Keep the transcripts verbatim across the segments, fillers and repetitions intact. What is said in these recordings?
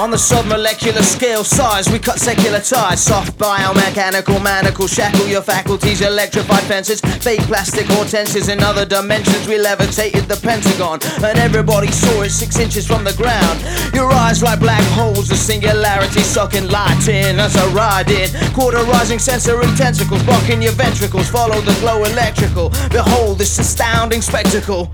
On the submolecular scale size, we cut secular ties. Soft biomechanical manacle, shackle your faculties, electrified fences, fake plastic hortenses. In other dimensions we levitated the Pentagon, and everybody saw it six inches from the ground. Your eyes like black holes, the singularity sucking light in as I ride in. Cauterizing sensory tentacles, blocking your ventricles. Follow the glow electrical, behold this astounding spectacle.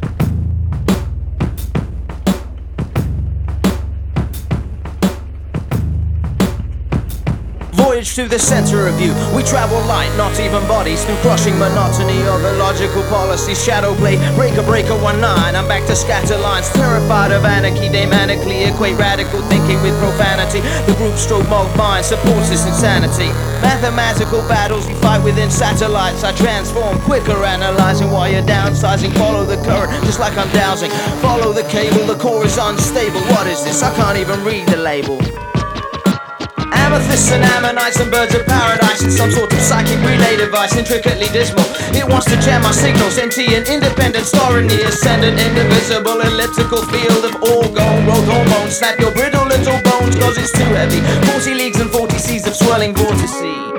Voyage to the center of you. We travel light, not even bodies, through crushing monotony of illogical policies. Shadow play, breaker breaker one nine. I'm back to scatter lines, terrified of anarchy. They manically equate radical thinking with profanity. The group stroke mob mind supports this insanity. Mathematical battles we fight within satellites. I transform quicker, analyzing while you're downsizing. Follow the current, just like I'm dowsing. Follow the cable, the core is unstable. What is this? I can't even read the label. Amethysts and ammonites and birds of paradise in some sort of psychic relay device, intricately dismal. It wants to jam my signals, N T an independent star in the ascendant, indivisible elliptical field of orgone growth hormones. Snap your brittle little bones, cause it's too heavy. Forty leagues and forty seas of swirling vortices.